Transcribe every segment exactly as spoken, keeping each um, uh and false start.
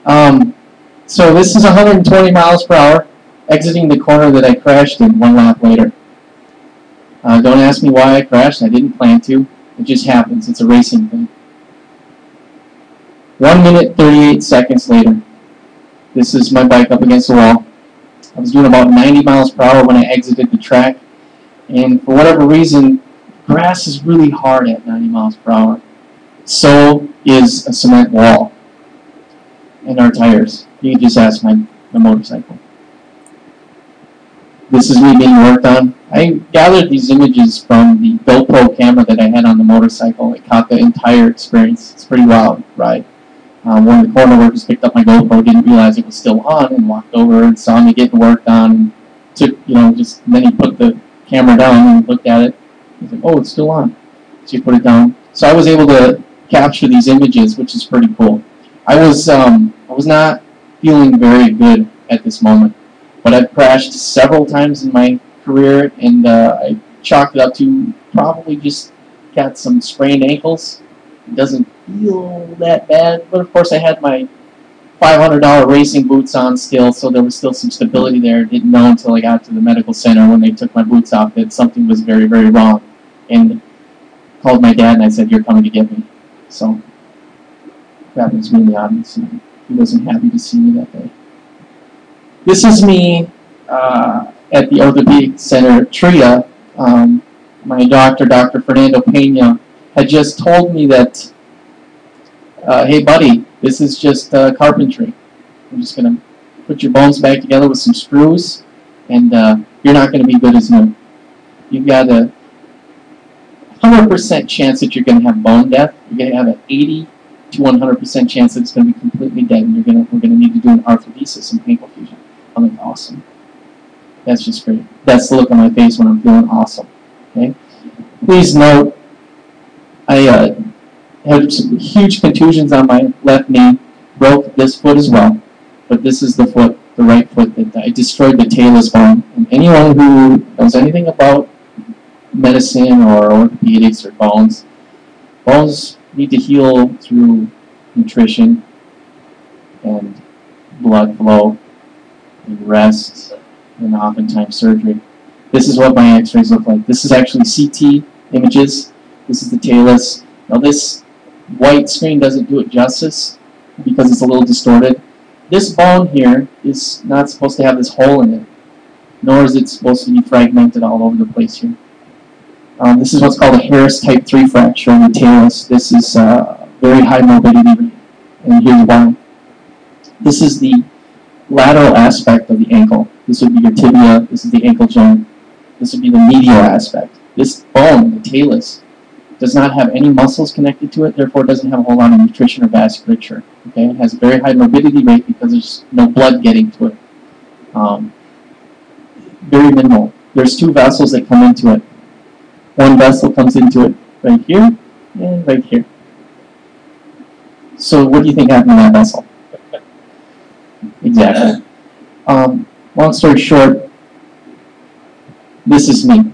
Um, so this is one hundred twenty miles per hour, exiting the corner that I crashed in one lap later. Uh, don't ask me why I crashed. I didn't plan to. It just happens. It's a racing thing. One minute, thirty-eight seconds later. This is my bike up against the wall. I was doing about ninety miles per hour when I exited the track. And for whatever reason, grass is really hard at ninety miles per hour. So is a cement wall. And our tires. You can just ask my, my motorcycle. This is me being worked on. I gathered these images from the GoPro camera that I had on the motorcycle. It caught the entire experience. It's a pretty wild ride. Um, one of the corner workers picked up my GoPro, didn't realize it was still on, and walked over and saw me getting worked on. And took, you know, just then he put the camera down and looked at it. He's like, "Oh, it's still on." So he put it down. So I was able to capture these images, which is pretty cool. I was um, I was not feeling very good at this moment, but I've crashed several times in my career, and uh, I chalked it up to probably just got some sprained ankles. It doesn't feel that bad, but of course I had my five hundred dollar racing boots on still, so there was still some stability there. Didn't know until I got to the medical center when they took my boots off that something was very, very wrong. And called my dad and I said, "You're coming to get me." So that was me in the audience, and he wasn't happy to see me that day. This is me uh, at the orthopedic center, TRIA. Um, my doctor, Doctor Fernando Pena, had just told me that, uh, "Hey, buddy, this is just uh, carpentry. I'm just going to put your bones back together with some screws, and uh, you're not going to be good as new. You've got a one hundred percent chance that you're going to have bone death. You're going to have an eighty to one hundred percent chance that it's going to be completely dead, and you're going to, we're going to need to do an arthrodesis and painful fusion." I'm like, "Awesome. That's just great." That's the look on my face when I'm feeling awesome. Okay. Please note, I uh, had some huge contusions on my left knee, broke this foot as well, but this is the foot, the right foot, that I destroyed the talus bone. And anyone who knows anything about medicine or orthopedics or bones, bones need to heal through nutrition and blood flow and rest and oftentimes surgery. This is what my x-rays look like. This is actually C T images. This is the talus. Now this white screen doesn't do it justice because it's a little distorted. This bone here is not supposed to have this hole in it, nor is it supposed to be fragmented all over the place here. Um, this is what's called a Harris type three fracture in the talus. This is uh, very high morbidity rate, and here's why. This is the lateral aspect of the ankle. This would be your tibia. This is the ankle joint. This would be the medial aspect. This bone, the talus, does not have any muscles connected to it, therefore it doesn't have a whole lot of nutrition or vasculature. Okay? It has a very high morbidity rate because there's no blood getting to it. Um, very minimal. There's two vessels that come into it. One vessel comes into it right here and right here. So what do you think happened in that vessel? Exactly. Um, long story short, this is me.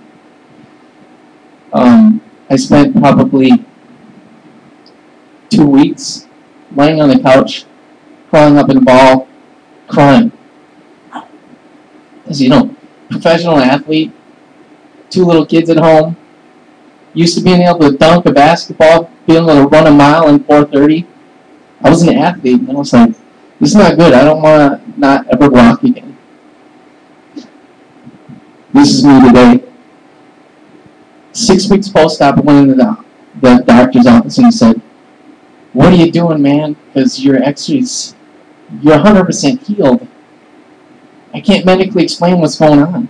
Um, I spent probably two weeks laying on the couch, crawling up in a ball, crying. As you know, professional athlete, two little kids at home, used to being able to dunk a basketball, being able to run a mile in four thirty. I was an athlete, and I was like, this is not good. I don't want to not ever walk again. This is me today. Six weeks post-op, I went into the, the doctor's office and he said, "What are you doing, man? Because your x-rays, you're one hundred percent healed. I can't medically explain what's going on."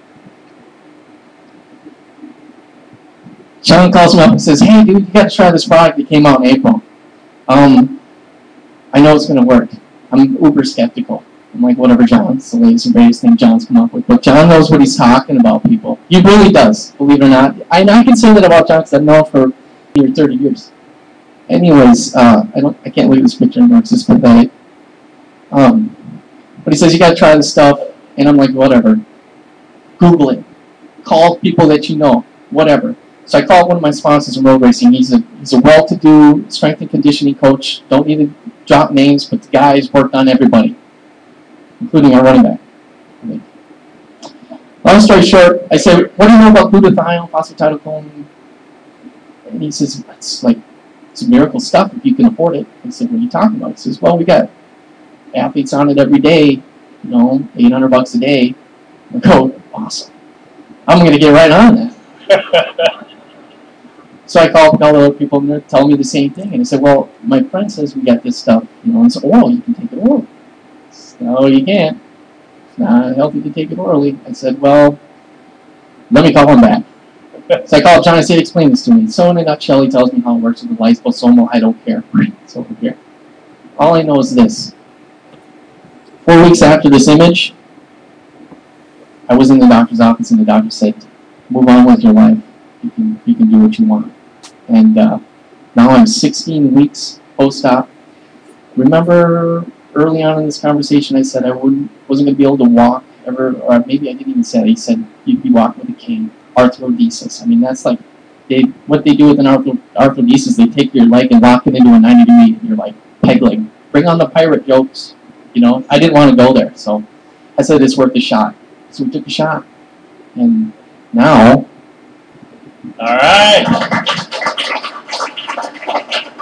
John calls me up and says, "Hey, dude, you got to try this product that came out in April. Um, I know it's going to work." I'm uber skeptical. I'm like, whatever, John. It's the latest and greatest thing John's come up with. But John knows what he's talking about, people. He really does, believe it or not. I, I can say that about John because I've known him for thirty years. Anyways, uh, I don't, I can't leave this picture anymore because it's pathetic. Um, but he says, you got to try this stuff. And I'm like, whatever. Google it. Call people that you know. Whatever. So I called one of my sponsors in road racing. He's a, he's a well-to-do strength and conditioning coach. Don't need to drop names, but the guys worked on everybody, including our running back. Long story short, I said, what do you know about glutathione, phosphatidylcholine? And he says, it's like, it's miracle stuff if you can afford it. I said, what are you talking about? He says, well, we got athletes on it every day, you know, eight hundred bucks a day. I go, awesome. I'm going to get right on that. So I called all the other people and they're telling me the same thing. And I said, well, my friend says we got this stuff, you know, and it's oral, you can take it orally. No, you can't. It's not healthy to take it orally. I said, well, let me call him back. So I called John, I said, explain this to me. So in a nutshell, he tells me how it works with the liposomal. I don't care. It's over here. All I know is this. Four weeks after this image, I was in the doctor's office and the doctor said, move on with your life. You can, you can do what you want. And uh, now I'm sixteen weeks post-op. Remember early on in this conversation I said I wouldn't, wasn't going to be able to walk ever, or maybe I didn't even say it. He said you'd be walking with a cane. Arthrodesis. I mean, that's like, they what they do with an arthro, arthrodesis, they take your leg and lock it into a ninety degree, and you're like, peg leg. Bring on the pirate jokes. You know, I didn't want to go there, so I said it's worth a shot. So we took a shot. And now... All right.